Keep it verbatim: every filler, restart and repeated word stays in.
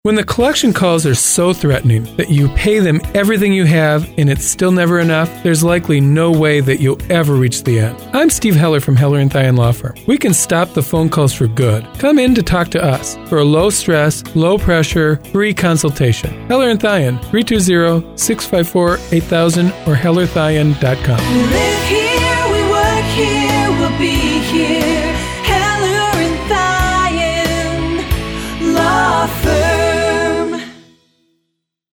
When the collection calls are so threatening that you pay them everything you have and it's still never enough, there's likely no way that you'll ever reach the end. I'm Steve Heller from Heller and Thien Law Firm. We can stop the phone calls for good. Come in to talk to us for a low-stress, low-pressure, free consultation. Heller and Thien, three two zero, six five four, eight thousand or heller thien dot com. We live here, we work here, we'll be here.